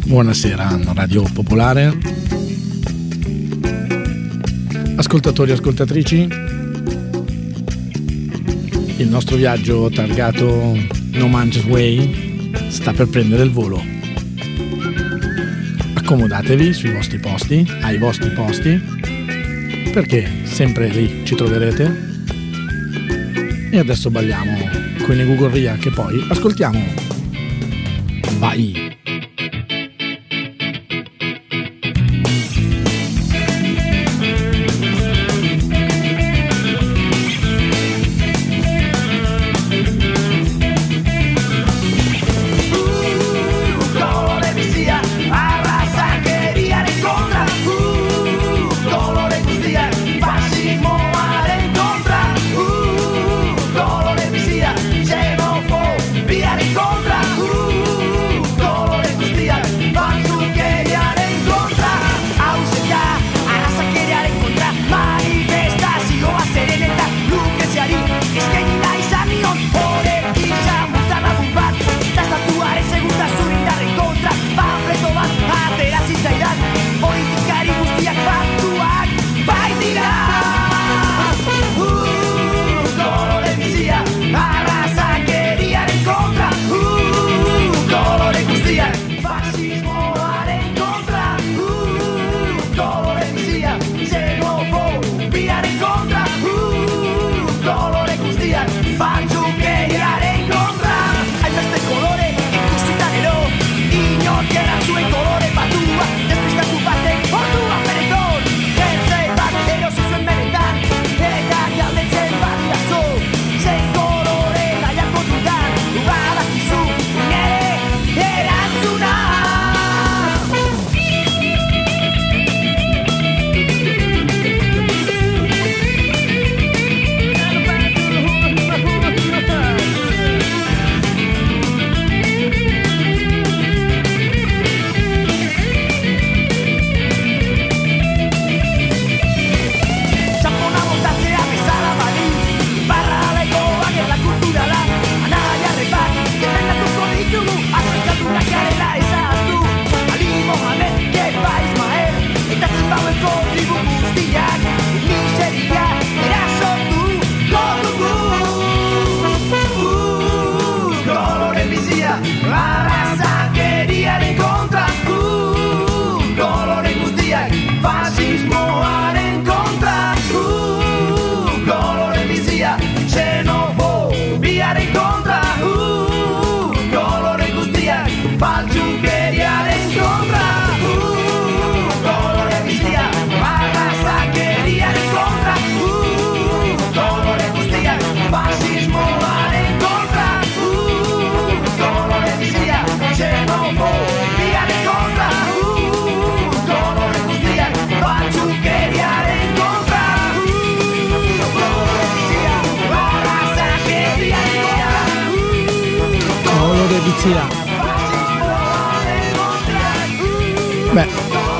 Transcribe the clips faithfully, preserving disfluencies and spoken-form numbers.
Buonasera Radio Popolare, ascoltatori e ascoltatrici. Il nostro viaggio targato No Manches Way sta per prendere il volo. Accomodatevi sui vostri posti, ai vostri posti, perché sempre lì ci troverete. E adesso balliamo con i Negugorria, che poi ascoltiamo. Vai! Beh,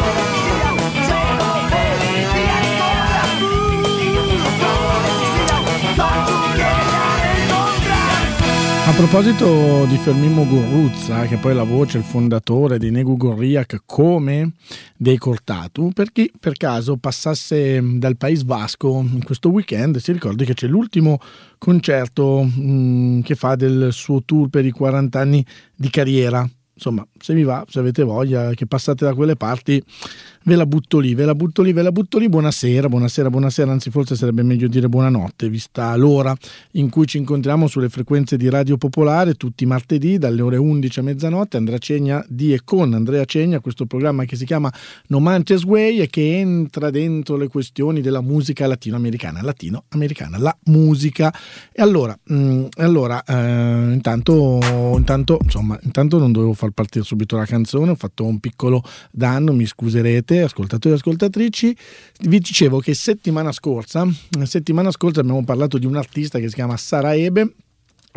a proposito di Fermín Muguruza, che poi è la voce, il fondatore di Negugorria, come dei Cortatu, per chi per caso passasse dal País Vasco in questo weekend, si ricordi che c'è l'ultimo concerto mh, che fa del suo tour per i quaranta anni di carriera. Insomma, se vi va, se avete voglia, che passate da quelle parti, ve la butto lì, ve la butto lì, ve la butto lì. Buonasera, buonasera, buonasera, anzi forse sarebbe meglio dire buonanotte, vista l'ora in cui ci incontriamo sulle frequenze di Radio Popolare, tutti i martedì dalle ore undici a mezzanotte. Andrea Cegna di e con Andrea Cegna, questo programma che si chiama No Manches Way e che entra dentro le questioni della musica latinoamericana, latinoamericana, la musica. E allora, mh, allora eh, intanto, intanto, insomma, intanto non dovevo far partire subito la canzone, ho fatto un piccolo danno, mi scuserete ascoltatori e ascoltatrici. Vi dicevo che settimana scorsa settimana scorsa abbiamo parlato di un artista che si chiama Sara Ebe,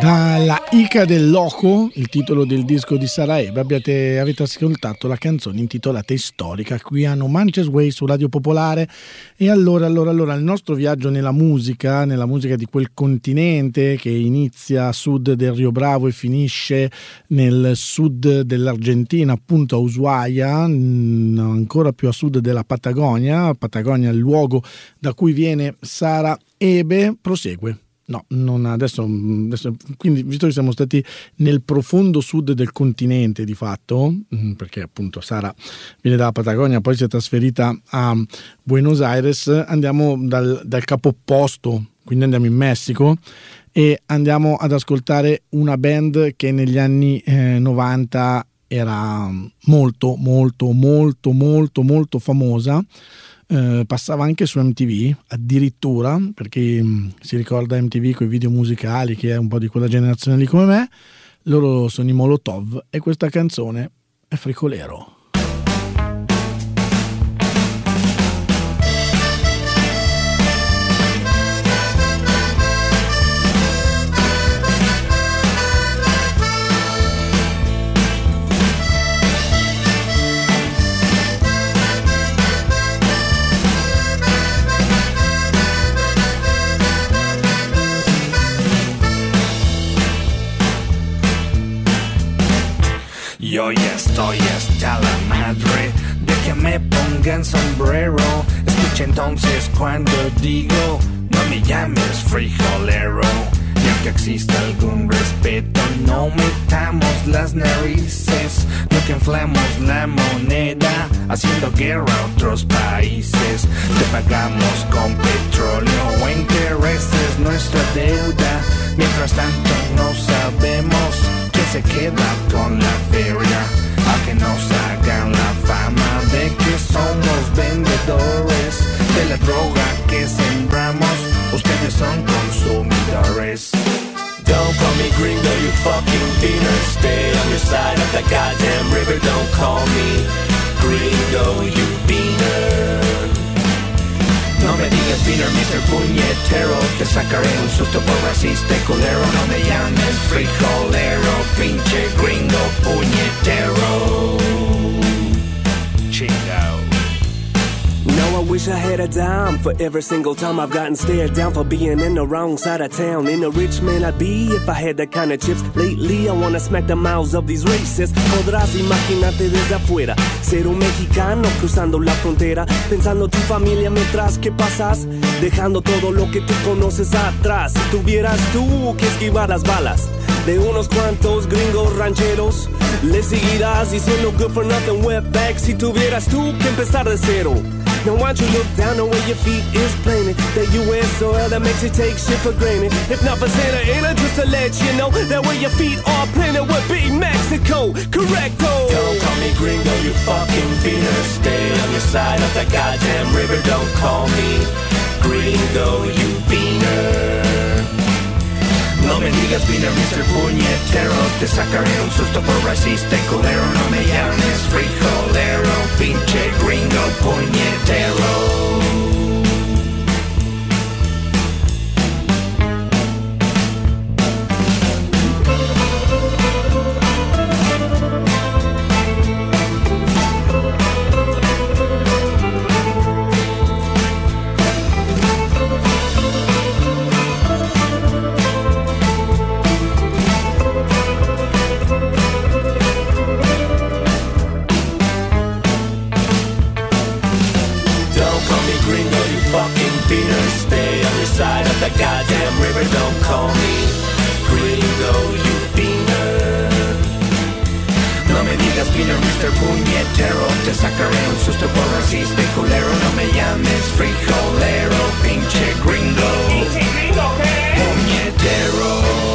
Dalla Ica del Loco, il titolo del disco di Sarajevo, abbiate, avete ascoltato la canzone intitolata Storica qui a No Manches Way su Radio Popolare. E allora, allora, allora, il nostro viaggio nella musica, nella musica di quel continente che inizia a sud del Rio Bravo e finisce nel sud dell'Argentina, appunto a Ushuaia, ancora più a sud della Patagonia. Patagonia è il luogo da cui viene Sara Ebe, prosegue. No, non adesso, adesso, quindi visto che siamo stati nel profondo sud del continente di fatto, perché appunto Sara viene dalla Patagonia, poi si è trasferita a Buenos Aires, andiamo dal, dal capo opposto, quindi andiamo in Messico e andiamo ad ascoltare una band che negli anni eh, novanta era molto, molto, molto, molto, molto famosa. Uh, passava anche su M T V addirittura, perché mh, si ricorda M T V con i video musicali, che è un po' di quella generazione lì come me. Loro sono i Molotov e questa canzone è Fricolero. Yo ya estoy hasta la madre de que me pongan sombrero. Escucha entonces cuando digo, no me llames frijolero. Y aunque exista algún respeto, no metamos las narices. No que inflamos la moneda, haciendo guerra a otros países. Te pagamos con petróleo o intereses nuestra deuda. Mientras tanto no sabemos quién se queda con la feria. A que nos hagan la fama de que somos vendedores de la droga que sembramos. Ustedes son consumidores. Don't call me gringo, you fucking beaner. Stay on your side of the goddamn river. Don't call me gringo, you beaner. No me digas beaner, mister Puñetero. Te sacaré un susto por racista y culero. No me llames frijolero, pinche gringo puñetero. Chingao. No, I wish I had a dime for every single time I've gotten stared down for being in the wrong side of town. In a rich man I'd be if I had that kind of chips. Lately I wanna smack the mouths of these racists. Podrás imaginarte desde afuera ser un mexicano cruzando la frontera, pensando tu familia mientras que pasas, dejando todo lo que tú conoces atrás. Si tuvieras tú que esquivar las balas de unos cuantos gringos rancheros, le seguirás diciendo good for nothing wetback. Si tuvieras tú que empezar de cero, now why don't you look down the way your feet is planted? That U S soil that makes you take shit for granted. If not for Santa Ana, just to let you know that where your feet are planted would be Mexico. Correcto. Don't call me gringo, you fucking beaner. Stay on your side of the goddamn river. Don't call me gringo, you beaner. No me digas beaner, mister Puñetero. Te sacaré un susto por racista y culero. No me llames frijolero, pinche gringo puñetero. The goddamn river, don't call me gringo, you beaner. No me digas beaner, mister Puñetero. Te sacaré un susto por racista y culero. No me llames frijolero, pinche gringo, pinche gringo, ¿qué? Puñetero.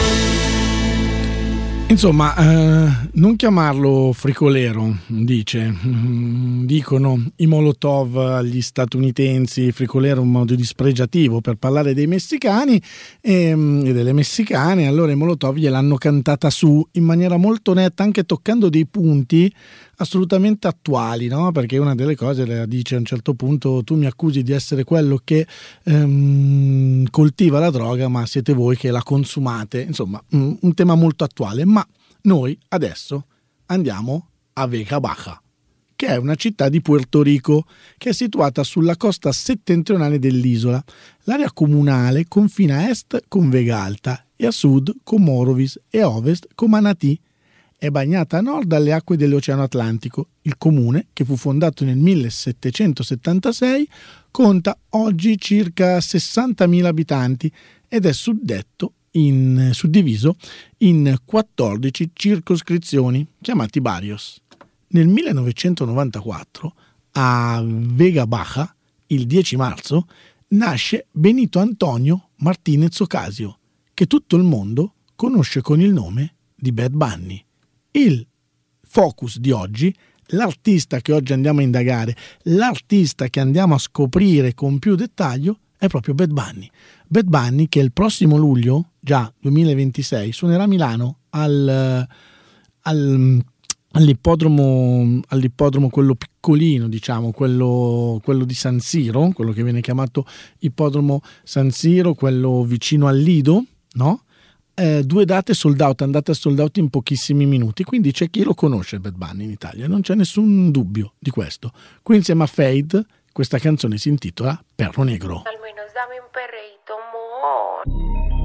Insomma, eh, non chiamarlo fricolero, dice, dicono i Molotov agli statunitensi. Fricolero è un modo dispregiativo per parlare dei messicani e, e delle messicane. Allora i Molotov gliel'hanno cantata su in maniera molto netta, anche toccando dei punti assolutamente attuali, no? Perché una delle cose la dice a un certo punto: tu mi accusi di essere quello che ehm, coltiva la droga, ma siete voi che la consumate. Insomma, un, un tema molto attuale. Ma noi adesso andiamo a Vega Baja, che è una città di Puerto Rico che è situata sulla costa settentrionale dell'isola. L'area comunale confina a est con Vega Alta e a sud con Morovis e a ovest con Manatí. È bagnata a nord dalle acque dell'Oceano Atlantico. Il comune, che fu fondato nel millesettecentosettantasei, conta oggi circa sessantamila abitanti ed è suddetto in, suddiviso in quattordici circoscrizioni, chiamati barrios. Nel millenovecentonovantaquattro, a Vega Baja, il dieci marzo, nasce Benito Antonio Martínez Ocasio, che tutto il mondo conosce con il nome di Bad Bunny. Il focus di oggi, l'artista che oggi andiamo a indagare, l'artista che andiamo a scoprire con più dettaglio, è proprio Bad Bunny. Bad Bunny, che il prossimo luglio, già duemilaventisei, suonerà a Milano al, al, all'ippodromo, all'ippodromo quello piccolino, diciamo, quello, quello di San Siro, quello che viene chiamato ippodromo San Siro, quello vicino al Lido, no? Eh, due date sold out, andate a sold out in pochissimi minuti, quindi c'è chi lo conosce Bad Bunny in Italia, non c'è nessun dubbio di questo. Qui insieme a Fade questa canzone si intitola Perro Negro. Almeno dammi un perreito, amor.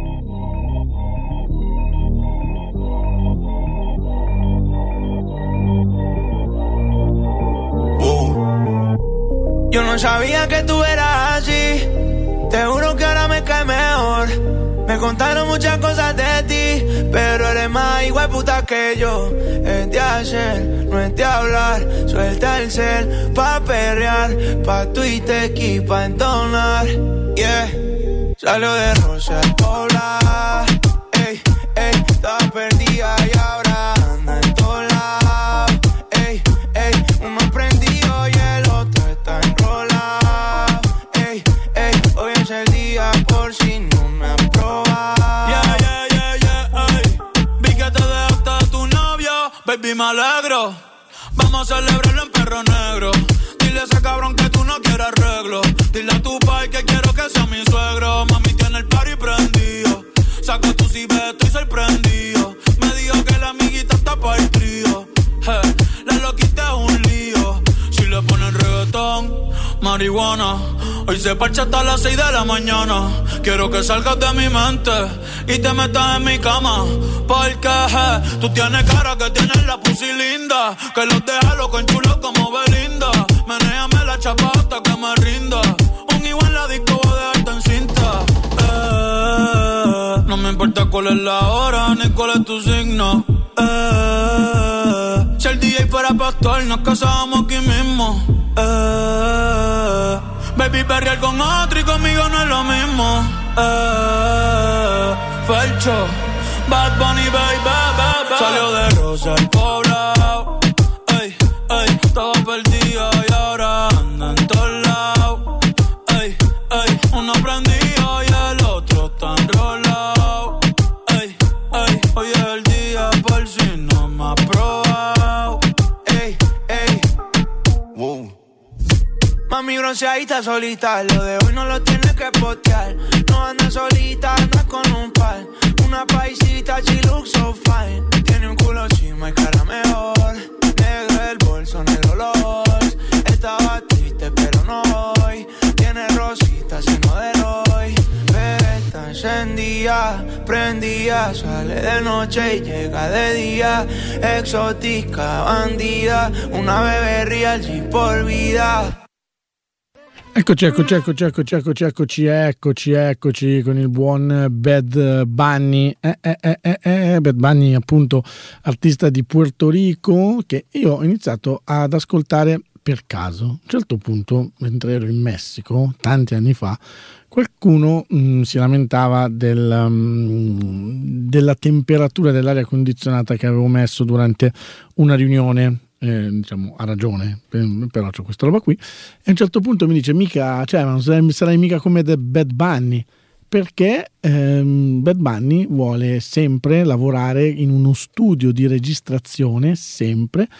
Yo no sabía que tú eras así, te juro que ahora me cae mejor. Me contaron muchas cosas de ti, pero eres más hijueputa que yo. Es de hacer, no es de hablar. Suelta el cel pa' perrear, pa' Twitter y pa' entonar. Yeah, salió de Rosa al Pobla. Ey, ey, estaba perdida y ahora anda en todos lados. Ey, ey, uno prendido y el otro está enrolado. Ey, ey, hoy es el día por si no me han probado. Yeah, yeah, yeah, yeah, ey. Vi que te dejaste de tu novio, baby, me alegro. Vamos a celebrarlo en Perro Negro. Dile a ese cabrón que tú no quieres arreglo. Dile a tu pai que quiero que sea mi suegro. Mami tiene el party prendido. Saca tu cibe, estoy sorprendido. Me dijo que la amiguita está para el trío. Hey, la loquita es un lío. Si le ponen reggaetón, marihuana. Hoy se parcha hasta las seis de la mañana. Quiero que salgas de mi mente y te metas en mi cama. Porque hey, tú tienes cara que tienes la pussy linda. Que los deja loco en chulo como Belinda. Menéame la chapa hasta que me rinda. Un igual en la disco voy a dejarte en cinta. Eh, no me importa cuál es la hora ni cuál es tu signo. Eh, si el D J fuera pastor nos casábamos aquí mismo. Eh, baby, perrear con otro y conmigo no es lo mismo. Eh, Felcho, Bad Bunny, baby, baby. Salió de Rosa al Poblado. Ey, ey, estaba perdido y ahora anda en todos lados. Ey, ey, uno prendido y el otro está enrolado. Ey, ey, hoy es el día por si no me ha probado. Ey, ey, wow. Mami bronceadita solita, lo de hoy no lo tienes que postear. No andas solita, andas con un par. Una paisita, she looks so fine. Tiene un culo chima y cara mejor. Negro el bolso, negro los. Estaba triste pero no hoy. Tiene rositas y no de Roy. Pero está encendida, prendida. Sale de noche y llega de día. Exótica, bandida. Una bebé real G por vida. Eccoci, eccoci, eccoci, eccoci, eccoci, eccoci, eccoci, eccoci con il buon Bad Bunny, eh, eh, eh, eh, eh, Bad Bunny appunto artista di Puerto Rico che io ho iniziato ad ascoltare per caso. A un certo punto, mentre ero in Messico, tanti anni fa, qualcuno mh, si lamentava del, mh, della temperatura dell'aria condizionata che avevo messo durante una riunione. Eh, diciamo ha ragione, però c'ho questa roba qui e a un certo punto mi dice mica, cioè ma non sarai, sarai mica come The Bad Bunny, perché ehm, Bad Bunny vuole sempre lavorare in uno studio di registrazione, sempre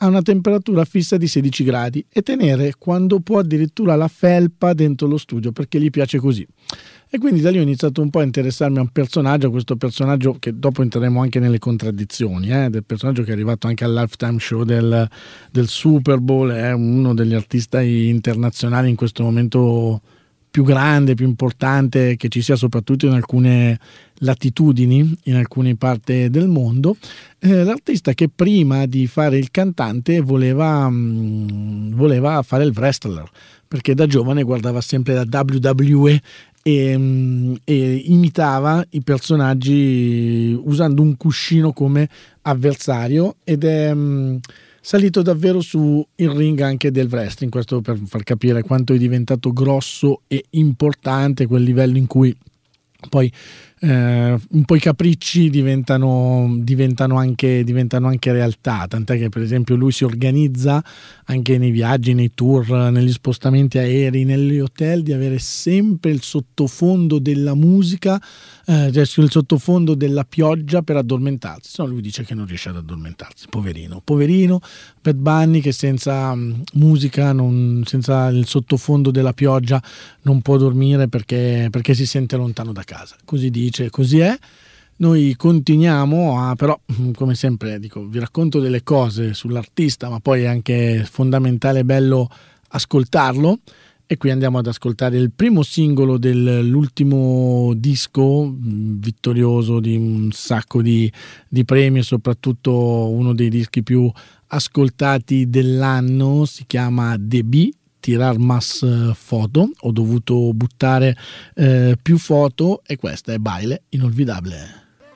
a una temperatura fissa di sedici gradi e tenere quando può addirittura la felpa dentro lo studio, perché gli piace così. E quindi da lì ho iniziato un po' a interessarmi a un personaggio, questo personaggio che dopo entreremo anche nelle contraddizioni, eh, del personaggio che è arrivato anche all'halftime show del, del Super Bowl, è uno degli artisti internazionali in questo momento più grande, più importante che ci sia, soprattutto in alcune latitudini, in alcune parti del mondo. Eh, l'artista che prima di fare il cantante voleva, mh, voleva fare il wrestler, perché da giovane guardava sempre la W W E e, e imitava i personaggi usando un cuscino come avversario, ed è mh, salito davvero su il ring anche del wrestling, questo per far capire quanto è diventato grosso e importante, quel livello in cui poi eh, un po' i capricci diventano, diventano, anche, diventano anche realtà, tant'è che per esempio lui si organizza anche nei viaggi, nei tour, negli spostamenti aerei, negli hotel, di avere sempre il sottofondo della musica, eh, cioè il sottofondo della pioggia per addormentarsi. Se no lui dice che non riesce ad addormentarsi, poverino, poverino Bad Bunny che senza um, musica, non, senza il sottofondo della pioggia non può dormire perché, perché si sente lontano da casa, così dice, così è. Noi continuiamo a, però come sempre dico, vi racconto delle cose sull'artista, ma poi è anche fondamentale e bello ascoltarlo, e qui andiamo ad ascoltare il primo singolo dell'ultimo disco vittorioso di un sacco di, di premi, e soprattutto uno dei dischi più ascoltati dell'anno. Si chiama The Bee, tirar más foto, ho dovuto buttare eh, più foto, e questa è Baile Inolvidable.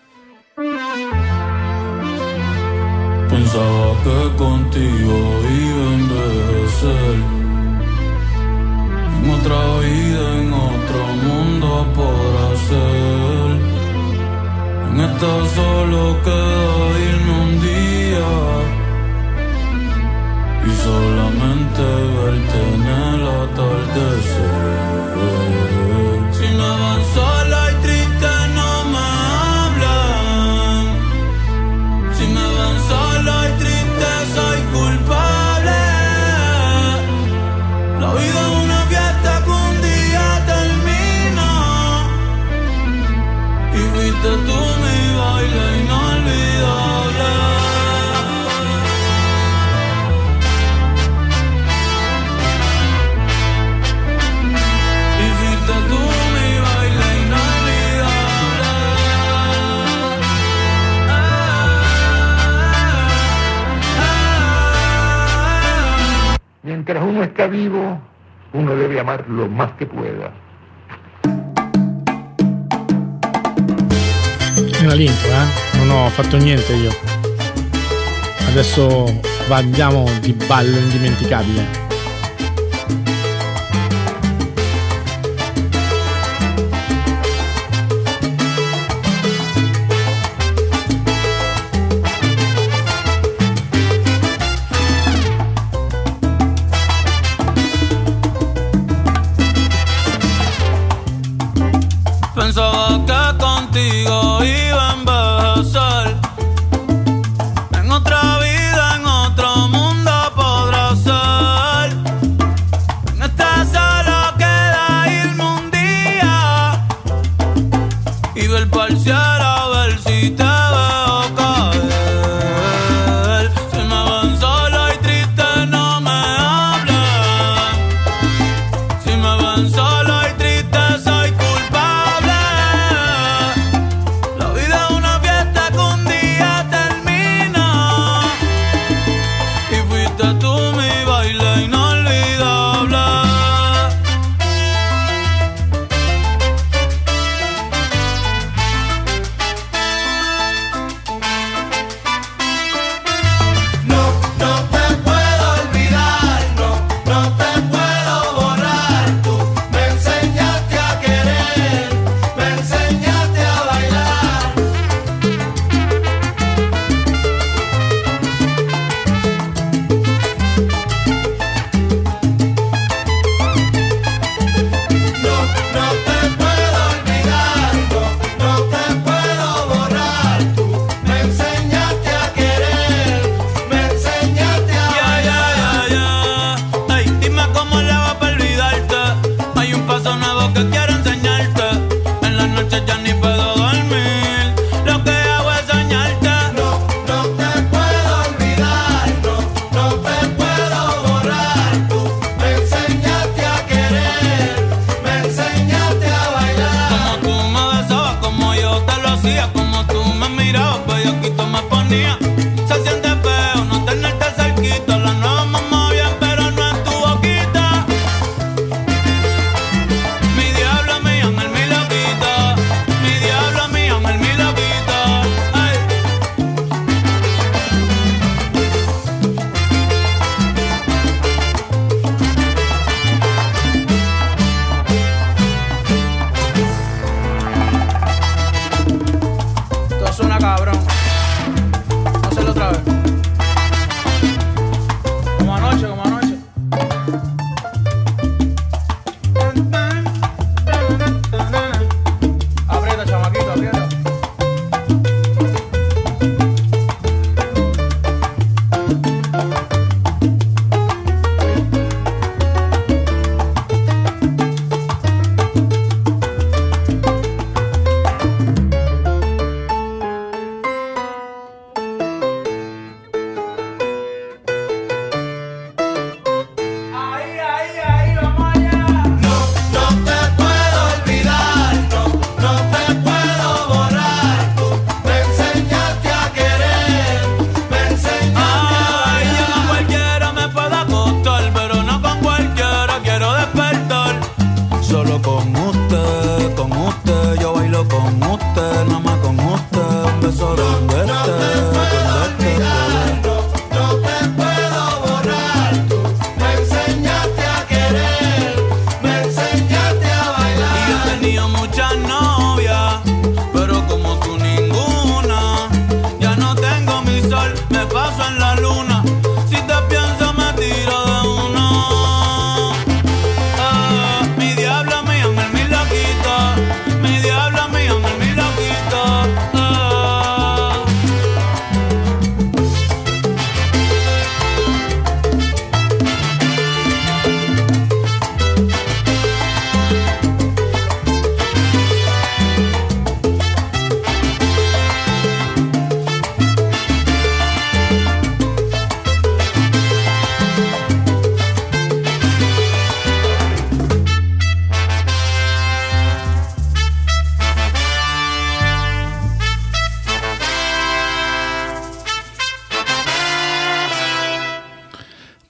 Pensaba que contigo iba a envejecer, en otra vida, en otro mundo podrá ser. En esta solo queda irme un día y solamente verte en el atardecer. Si me van sola y triste no me hablan, si me van sola y triste soy culpable. La vida es una fiesta que un día termina, y fuiste tú mi baile inolvidable. Mientras uno está vivo, uno debe amar lo más che pueda. Era l'intro, eh? Non ho fatto niente io. Adesso andiamo di ballo indimenticabile. Pensaba que contigo iba a envejecer, en otra vida, en otro mundo podrá ser.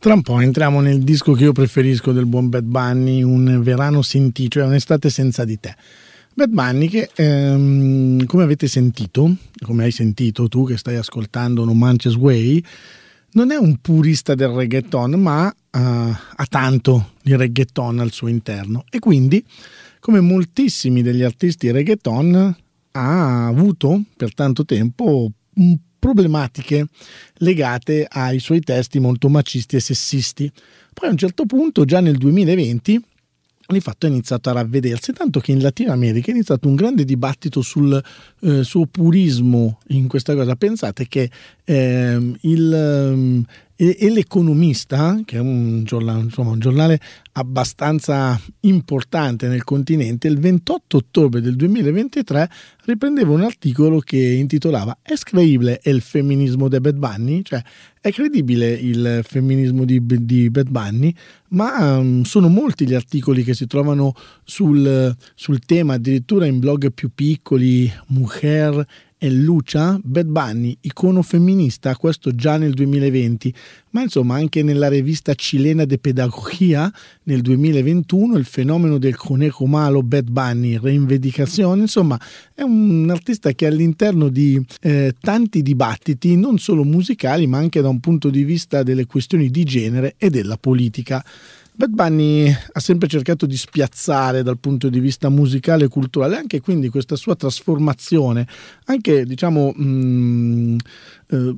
Tra un po' entriamo nel disco che io preferisco del buon Bad Bunny, Un verano sentì, cioè un'estate senza di te. Bad Bunny che, ehm, come avete sentito, come hai sentito tu che stai ascoltando No Manches Way, non è un purista del reggaeton, ma uh, ha tanto di reggaeton al suo interno. E quindi, come moltissimi degli artisti reggaeton, ha avuto per tanto tempo un problematiche legate ai suoi testi molto macisti e sessisti. Poi a un certo punto, già nel duemilaventi, di fatto ha iniziato a ravvedersi, tanto che in Latino America è iniziato un grande dibattito sul eh, suo purismo in questa cosa. Pensate che eh, il e, e l'Economista, che è un giornale, insomma, un giornale abbastanza importante nel continente, il ventotto ottobre del duemilaventitré riprendeva un articolo che intitolava "Es creíble el feminismo de Bad Bunny?", cioè è credibile il femminismo di, di Bad Bunny, ma um, sono molti gli articoli che si trovano sul, sul tema, addirittura in blog più piccoli, Mujer e Lucha, Bad Bunny, icono femminista, questo già nel duemilaventi, ma insomma anche nella rivista cilena de Pedagogía nel duemilaventuno, il fenomeno del conejo malo, Bad Bunny, Reivindicazione. Insomma è un artista che all'interno di eh, tanti dibattiti, non solo musicali ma anche da un punto di vista delle questioni di genere e della politica. Bad Bunny ha sempre cercato di spiazzare dal punto di vista musicale e culturale, anche quindi questa sua trasformazione, anche diciamo mh, eh,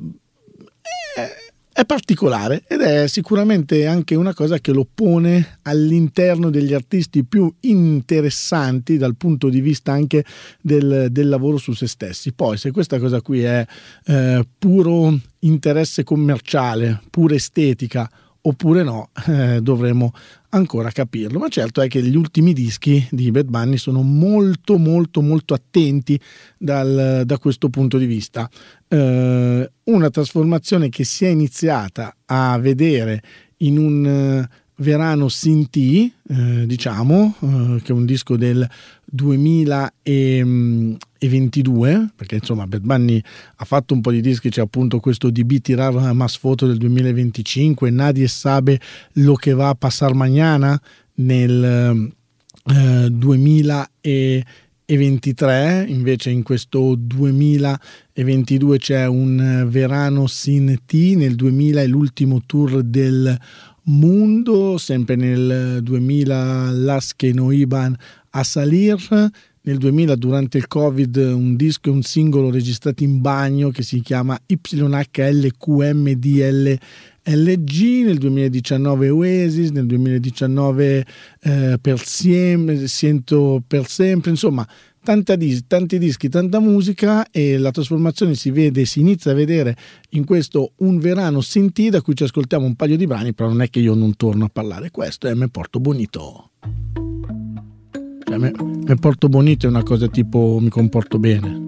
è, è particolare ed è sicuramente anche una cosa che lo pone all'interno degli artisti più interessanti dal punto di vista anche del, del lavoro su se stessi. Poi se questa cosa qui è eh, puro interesse commerciale, pura estetica, oppure no, eh, dovremo ancora capirlo. Ma certo è che gli ultimi dischi di Bad Bunny sono molto molto molto attenti dal, da questo punto di vista. Eh, una trasformazione che si è iniziata a vedere in un uh, verano Sinti, eh, diciamo, eh, che è un disco del duemilaventidue, perché insomma Bad Bunny ha fatto un po' di dischi, c'è appunto questo D B Tirar Más Foto del duemilaventicinque, Nadie Sabe Lo Que Va a Pasar Mañana nel eh, duemilaventitré, invece in questo duemilaventidue c'è un Verano Sin Ti, nel duemila è l'ultimo tour del Mundo, sempre nel duemila Las Que No Iban a Salir, nel duemila durante il Covid un disco e un singolo registrati in bagno che si chiama Y H L Q M D L L G, nel duemiladiciannove Oasis, nel duemiladiciannove eh, per sempre, Siento per sempre, insomma tanta dis- tanti dischi, tanta musica, e la trasformazione si vede, si inizia a vedere in questo Un Verano Sentì, da cui ci ascoltiamo un paio di brani, però non è che io non torno a parlare, questo è Me Porto Bonito. Cioè, me, me Porto Bonito è una cosa tipo mi comporto bene.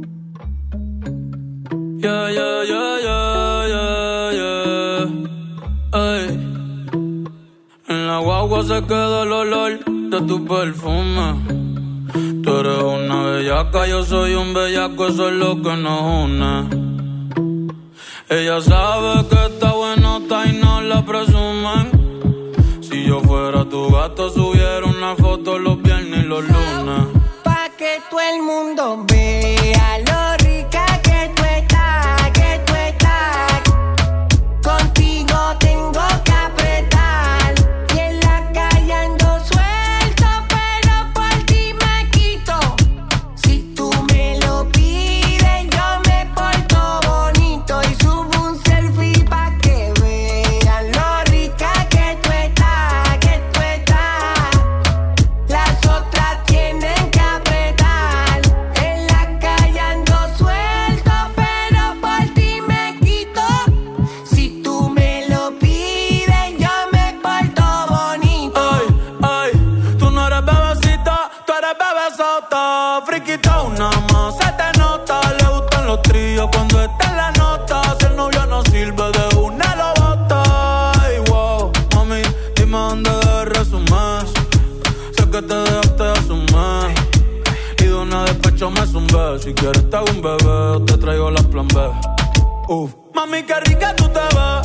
Yeah, yeah, yeah, yeah, yeah, yeah. Ay. En la guagua se queda el olor de tu perfume. Tú eres una bellaca, yo soy un bellaco, eso es lo que nos une. Ella sabe que está buenota y no la presumen. Si yo fuera tu gato, subiera una foto los viernes y los lunes. Pa' que todo el mundo vea lo rica que tú estás, que tú estás. Contigo tengo que apretar y en la calle ando suelto, pero por ti me quito. Si tú me lo pides, yo me porto bonito y subo un selfie pa' que vean lo rica que tú estás, que tú estás. Las otras tienen que apretar, en la calle ando suelto, pero por ti me quito. Si tú me lo pides, yo me porto bonito. Ay, ay, tú no eres bebecita, tú eres bebesota. Friquita una más, se te nota. Le gustan los tríos cuando está en la nota. Si el novio no sirve, de una lo bota. Ay, wow, mami, dime dónde debes resumir. Sé que te dejaste de asumir y de una despecho me zumbé. Si quieres te hago un bebé o te traigo la plan B. Uf. Mami, qué rica tú te ves,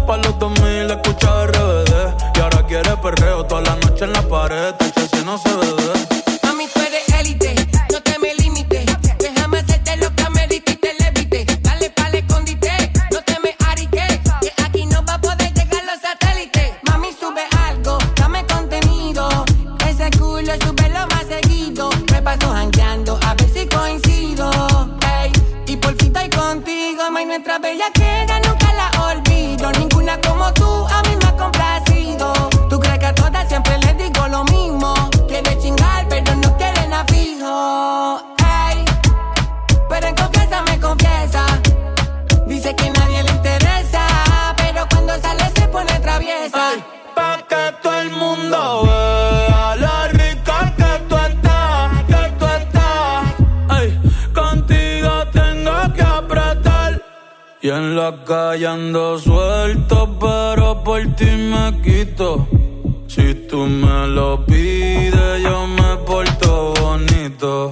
pa' los dos mil escuchaba R B D. Y ahora quiere perreo toda la noche en la pared. Tacha, si no se bebe. Mami, tú eres élite, no te me limites. Déjame hacerte lo que amerita y te levite. Dale pa'l escondite, no te me ariques. Que aquí no va a poder llegar los satélites. Mami, sube algo, dame contenido. Ese culo súbelo más seguido. Me paso jangueando a ver si coincido. Ey, y por fin estoy contigo. May, nuestra bellaquera nunca la olvido. Ninguna como tú a mí me ha complacido. Tú crees que a todas siempre les digo lo mismo. Quiere chingar pero no quiere nada fijo. Ey, pero en confianza me confiesa. Dice que nadie le interesa, pero cuando sale se pone traviesa. Ay, pa' que todo el mundo vea la rica que tú estás, que tú estás. Ay, contigo tengo que apretar. Y en la calle ando suelto, pero por ti me quito. Si tú me lo pides, yo me porto bonito.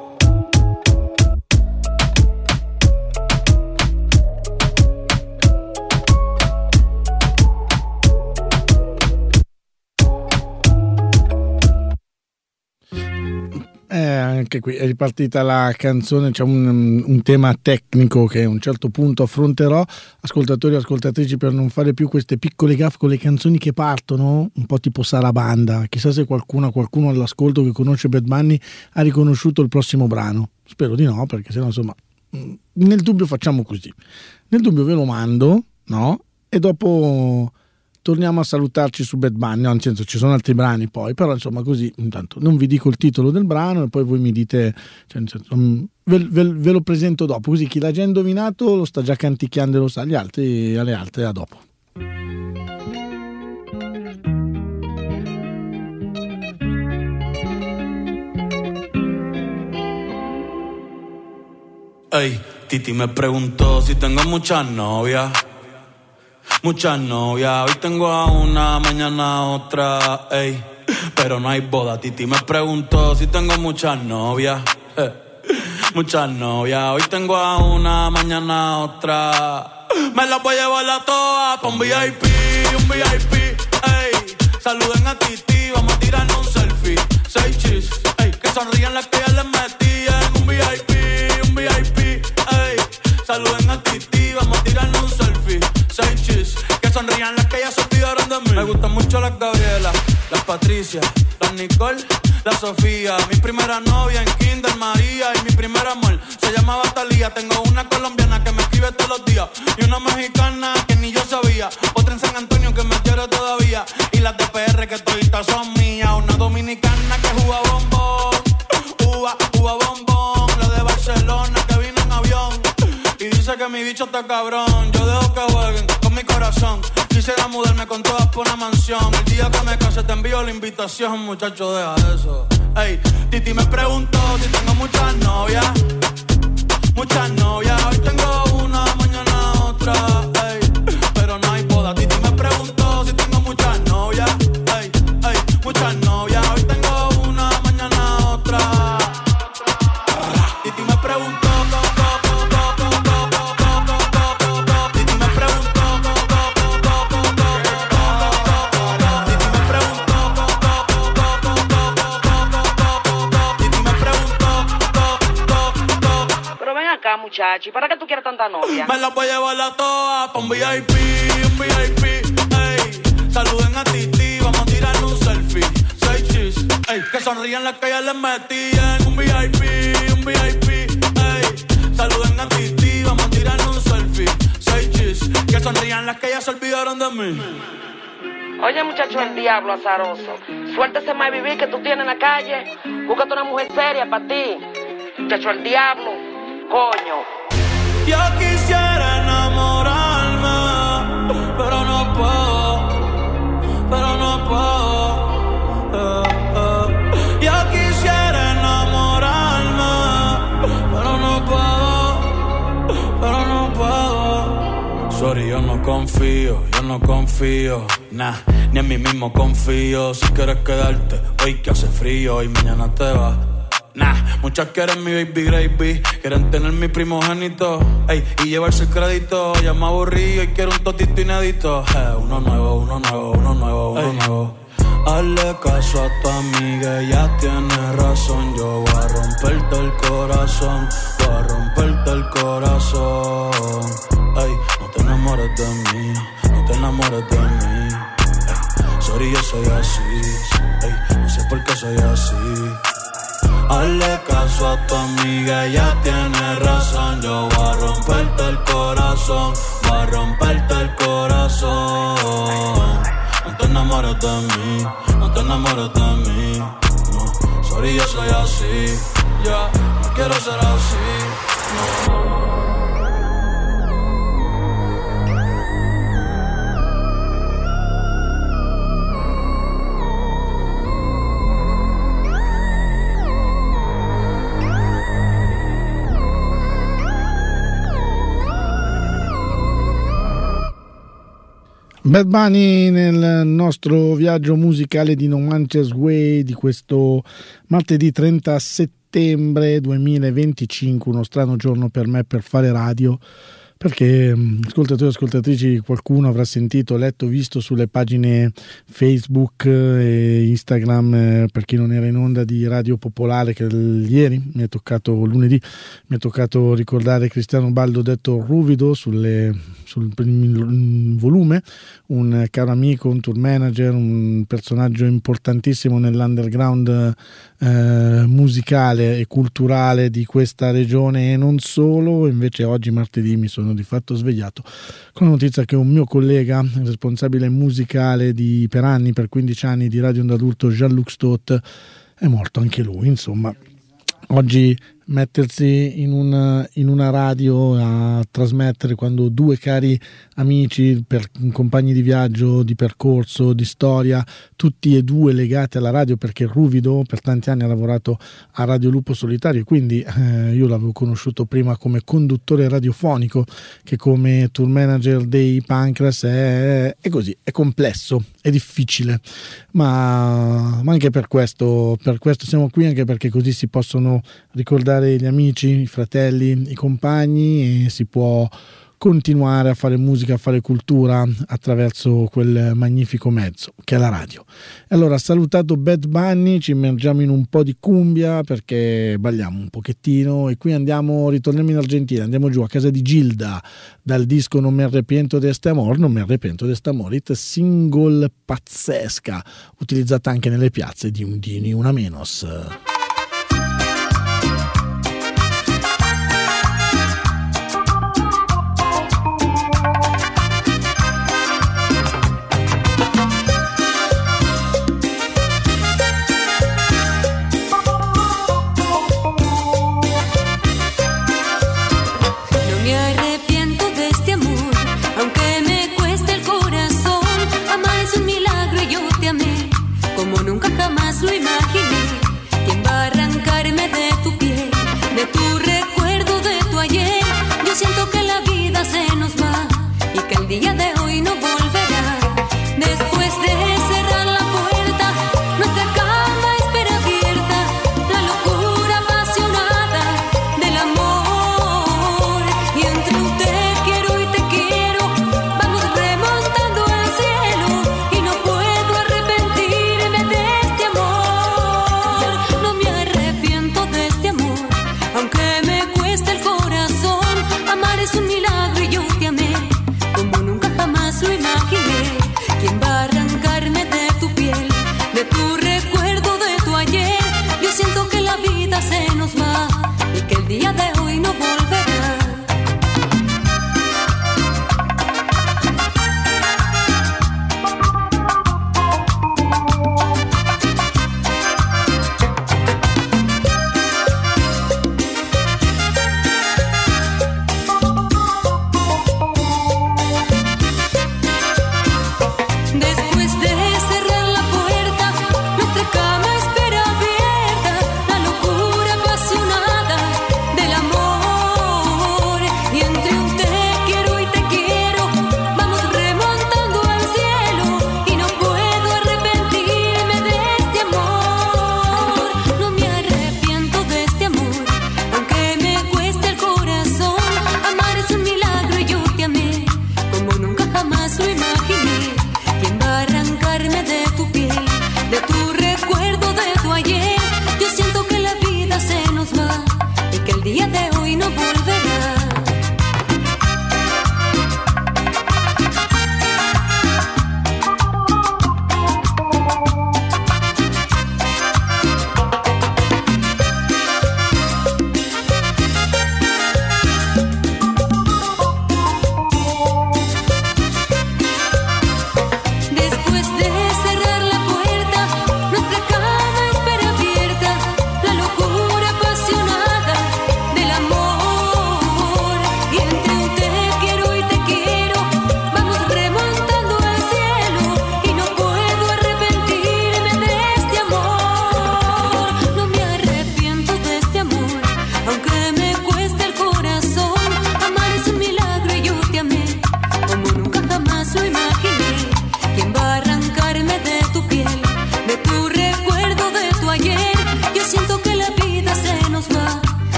Eh, anche qui è ripartita la canzone, c'è un, un tema tecnico che a un certo punto affronterò, ascoltatori e ascoltatrici, per non fare più queste piccole gaffe con le canzoni che partono un po' tipo Sarabanda. Chissà se qualcuno, qualcuno all'ascolto che conosce Bad Bunny ha riconosciuto il prossimo brano. Spero di no, perché sennò insomma nel dubbio facciamo così, nel dubbio ve lo mando, no? E dopo torniamo a salutarci su Bad Bunny, no, nel senso ci sono altri brani poi, però insomma così intanto non vi dico il titolo del brano e poi voi mi dite, cioè nel senso, ve, ve, ve lo presento dopo, così chi l'ha già indovinato lo sta già canticchiando e lo sa, gli altri alle altre a dopo. Ey, Titi me preguntó si tengo muchas novias. Muchas novias, hoy tengo a una, mañana a otra, ey. Pero no hay boda. Titi me preguntó si tengo muchas novias. Eh. Muchas novias, hoy tengo a una, mañana a otra. Me las voy a llevar a todas pa' un V I P, un V I P, ey. Saluden a Titi, vamos a tirarnos un selfie. Seis chis, ey. Que sonrían las que ya les metí en un V I P, un V I P, ey. Saluden a Titi, vamos a tirarnos un selfie. Seis chis, que sonrían las que ya se olvidaron de mí. Me gustan mucho las Gabriela, las Patricia, las Nicole, la Sofía. Mi primera novia en Kinder María. Y mi primer amor se llamaba Talía. Tengo una colombiana que me escribe todos los días. Y una mexicana que ni yo sabía. Otra en San Antonio que me quiere todavía. Y las de P R que toditas son mías. Una dominicana que juega bombón. Uva, uva bombón. La de Barcelona que vino en avión. Y dice que mi bicho está cabrón. Yo dejo que jueguen con mi corazón. Quisiera mudarme con todas por una mansión. El día que me case te envío la invitación. Muchacho, deja eso. Ey, Titi me preguntó si tengo muchas novias. Muchas novias. Hoy tengo una, mañana otra. Ey, pero no hay boda. Titi me preguntó si tengo muchas novias. Ey, ey, muchas novias. Hoy tengo una, mañana otra. Titi me preguntó. Muchachi, ¿para qué tú quieres tanta novia? Me las voy a llevar a todas pa' un V I P, un V I P, ey. Saluden a Titi, vamos a tirar un selfie. Seis chis, ey. Que sonrían las que ya les metí en un V I P, un V I P, ey. Saluden a Titi, vamos a tirar un selfie. Seis chis, que sonrían las que ya se olvidaron de mí. Oye, muchacho, el diablo azaroso. Suéltese más vivir que tú tienes en la calle. Búscate una mujer seria para ti. Muchacho, el diablo. Coño. Yo quisiera enamorarme, pero no puedo, pero no puedo. Eh, eh. Yo quisiera enamorarme, pero no puedo, pero no puedo. Sorry, yo no confío, yo no confío, nah, ni en mí mismo confío. Si quieres quedarte, hoy que hace frío y mañana te vas. Nah, muchas quieren mi baby gravy, quieren tener mi primogénito, ey, y llevarse el crédito. Ya me aburrí y quiero un totito inédito. Eh, uno nuevo, uno nuevo, uno nuevo, uno ey. nuevo. Hazle caso a tu amiga, ella tiene razón. Yo voy a romperte el corazón, voy a romperte el corazón. Ey, no te enamores de mí, no te enamores de mí. Ey, sorry, yo soy así, ey, no sé por qué soy así. Hazle caso a tu amiga, ella tiene razón. Yo voy a romperte el corazón, voy a romperte el corazón. No te enamores de mí, no te enamores de mí. No, sorry, yo soy así, ya, yeah, no quiero ser así, no. Bad Bunny nel nostro viaggio musicale di No Manches Way di questo martedì trenta settembre duemilaventicinque, uno strano giorno per me per fare radio, perché ascoltatori e ascoltatrici, qualcuno avrà sentito, letto, visto sulle pagine Facebook e Instagram, per chi non era in onda, di Radio Popolare, che ieri mi è toccato, lunedì mi è toccato ricordare Cristiano Baldo detto Ruvido sulle, sul volume, un caro amico, un tour manager, un personaggio importantissimo nell'underground eh, musicale e culturale di questa regione e non solo. Invece oggi martedì mi sono di fatto svegliato con la notizia che un mio collega, responsabile musicale di, per anni, per quindici anni di Radio Onda Adulto, Jean-Luc Stott, è morto anche lui. Insomma, oggi mettersi in una, in una radio a trasmettere quando due cari amici, per, compagni di viaggio, di percorso, di storia, tutti e due legati alla radio, perché Ruvido per tanti anni ha lavorato a Radio Lupo Solitario, quindi eh, io l'avevo conosciuto prima come conduttore radiofonico che come tour manager dei Pancras. È, è così, è complesso, è difficile, ma, ma anche per questo, per questo siamo qui, anche perché così si possono ricordare gli amici, i fratelli, i compagni, e si può continuare a fare musica, a fare cultura attraverso quel magnifico mezzo che è la radio. E allora, salutato Bad Bunny, ci immergiamo in un po' di cumbia perché balliamo un pochettino, e qui andiamo, ritorniamo in Argentina, andiamo giù a casa di Gilda dal disco Non me arrepiento de este amor, Non me arrepiento de este amor, single pazzesca utilizzata anche nelle piazze di un Dini Una Menos. Como nunca jamás lo imaginé, ¿quién va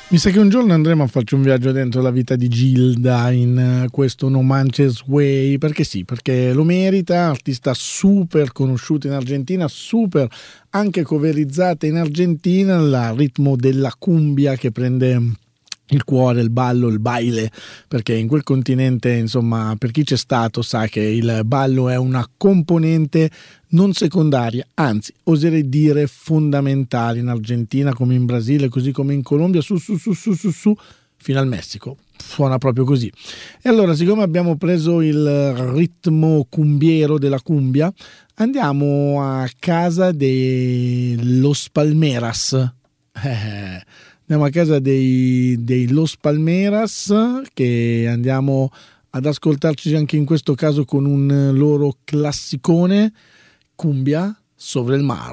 Mi sa che un giorno andremo a farci un viaggio dentro la vita di Gilda in uh, questo No Manches Way, perché sì, perché lo merita, artista super conosciuta in Argentina, super anche coverizzata in Argentina, al ritmo della cumbia che prende il cuore, il ballo, il baile, perché in quel continente, insomma, per chi c'è stato sa che il ballo è una componente non secondaria, anzi oserei dire fondamentale in Argentina come in Brasile, così come in Colombia, su su su su su su fino al Messico, suona proprio così. E allora, siccome abbiamo preso il ritmo cumbiero della cumbia, andiamo a casa dei Los Palmeras. Eh, andiamo a casa dei, dei Los Palmeras, che andiamo ad ascoltarci anche in questo caso con un loro classicone, Cumbia sobre el mar.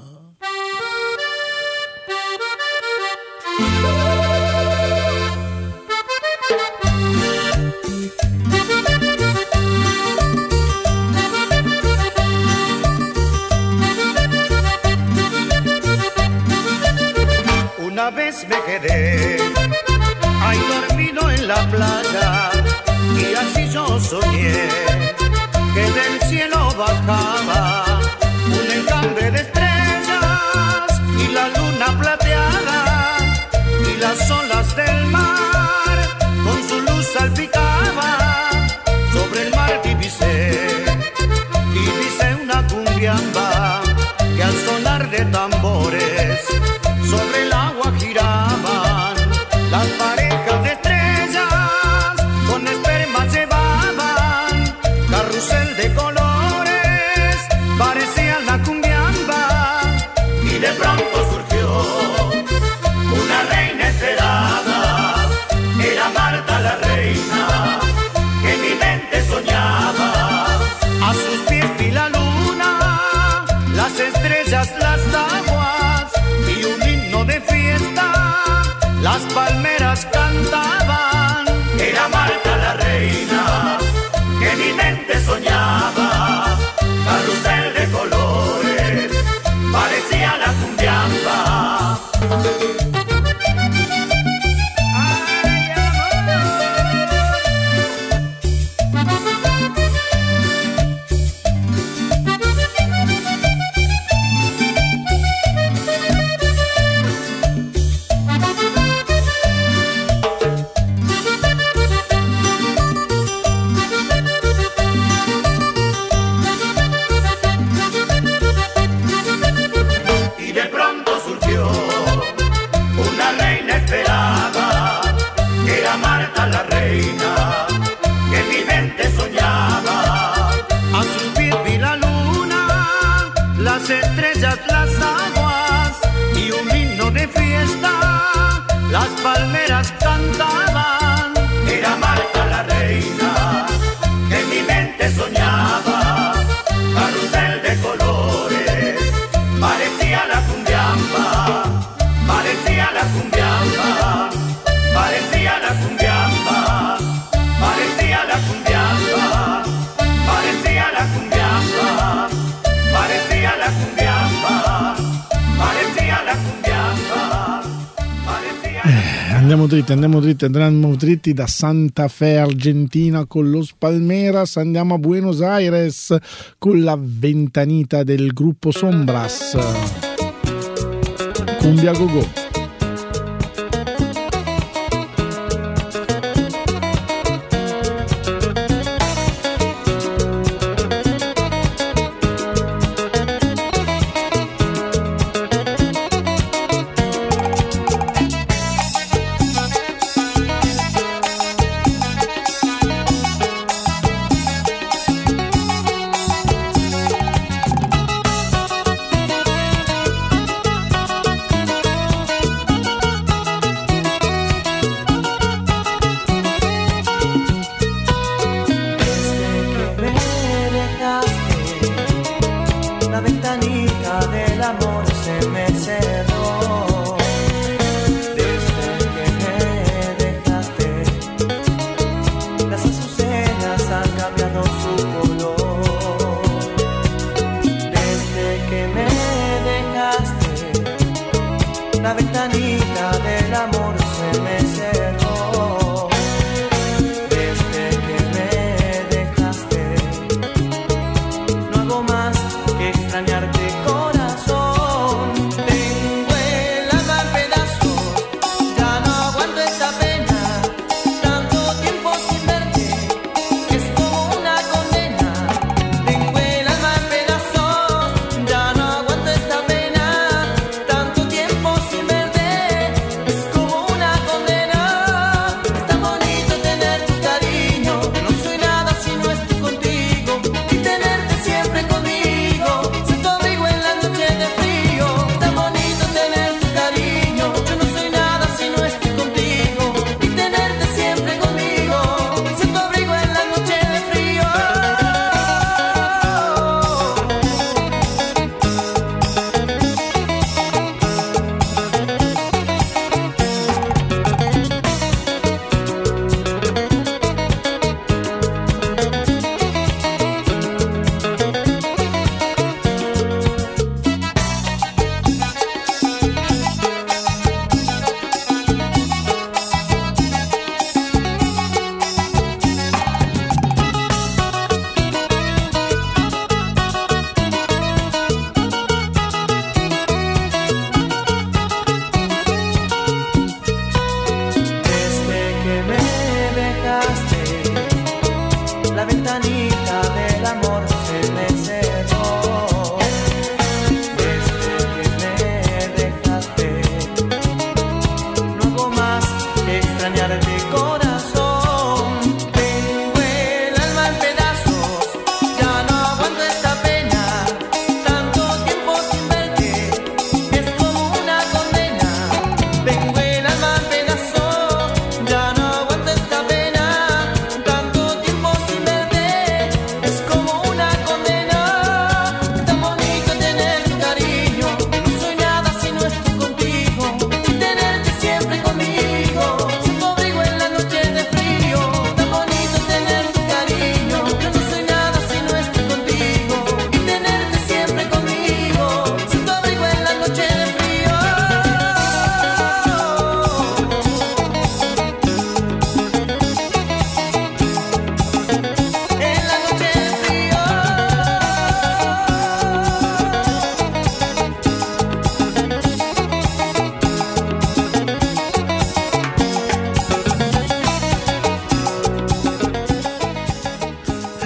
Una vez me quedé ahí dormido en la playa y así yo soñé que del cielo bajaba un enjambre de estrellas y la luna plateada y las olas del mar con su luz salpicaban sobre el mar divisé, divisé una cumbiamba que al sonar de tambores sobre el agua giraban las parejas de estrellas, con esperma llevaban carrusel de colores, parecía la cumbiamba, y de pronto surgió una reina esperada, era Marta la reina, que mi mente soñaba, a sus pies vi la luna, las estrellas, las aguas, y un himno de fiesta, las palmeras cantaban. Era Marta la reina, que mi mente soñaba, carrusel de colores, parecía la cumbiamba. Estrellas, las aguas y un himno de fiesta, las palmeras cantaban. Era Marta la reina, que en mi mente soñaba, carrusel de colores, parecía la cumbiamba, parecía la cumbiamba, parecía la cumbiamba, parecía la cumbiamba, parecía la cumbiamba. Parecía la cumbiamba, parecía la cumbiamba, parecía la... Eh, andiamo dritti, andiamo dritti, andiamo dritti da Santa Fe, Argentina con Los Palmeras, andiamo a Buenos Aires con la Ventanita del gruppo Sombras. Cumbia Go-Go.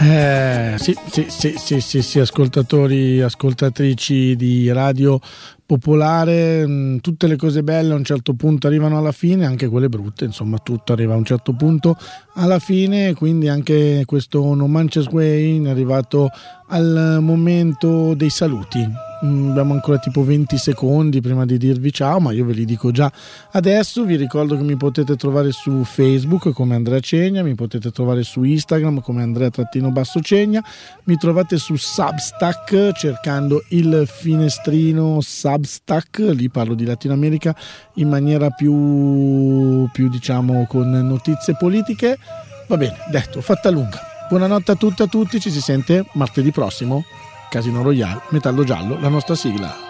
Eh, sì, sì, sì, sì, sì, sì, ascoltatori, ascoltatrici di Radio Popolare, mh, tutte le cose belle a un certo punto arrivano alla fine, anche quelle brutte, insomma tutto arriva a un certo punto alla fine, quindi anche questo No Manches Way è arrivato al momento dei saluti. Abbiamo ancora tipo venti secondi prima di dirvi ciao, ma io ve li dico già adesso. Vi ricordo che mi potete trovare su Facebook come Andrea Cegna, mi potete trovare su Instagram come Andrea trattino basso Cegna, mi trovate su Substack cercando il finestrino Substack, lì parlo di Latino America in maniera più, più diciamo con notizie politiche. Va bene, detto, fatta lunga. Buonanotte a tutte e a tutti, ci si sente martedì prossimo. Casino Royale, Metallo Giallo, la nostra sigla.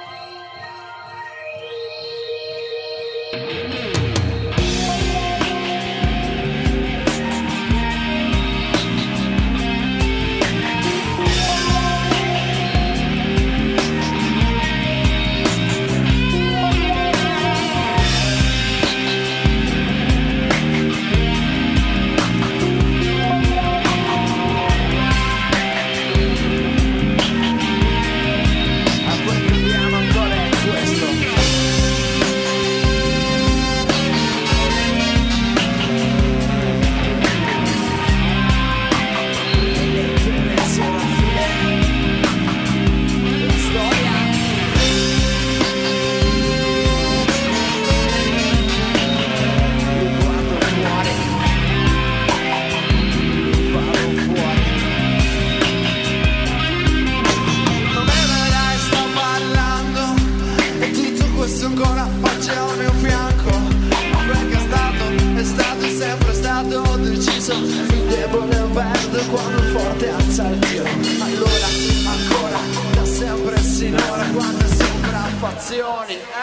Allora, ancora, da sempre sinora, quante sopraffazioni.